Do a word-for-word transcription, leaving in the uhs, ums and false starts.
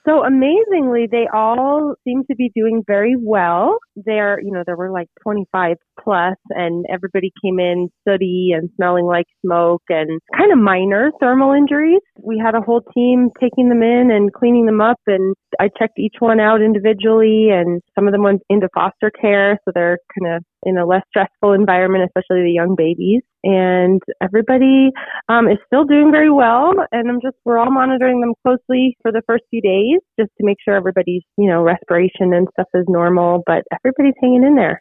So amazingly, they all seem to be doing very well. There, you know, there were like twenty-five plus and everybody came in sooty and smelling like smoke and kind of minor thermal injuries. We had a whole team taking them in and cleaning them up, and I checked each one out individually, and some of them went into foster care. So they're kind of in a less stressful environment, especially the young babies. And everybody um, is still doing very well. And I'm just, we're all monitoring them closely for the first few days just to make sure everybody's, you know, respiration and stuff is normal. But everybody's hanging in there.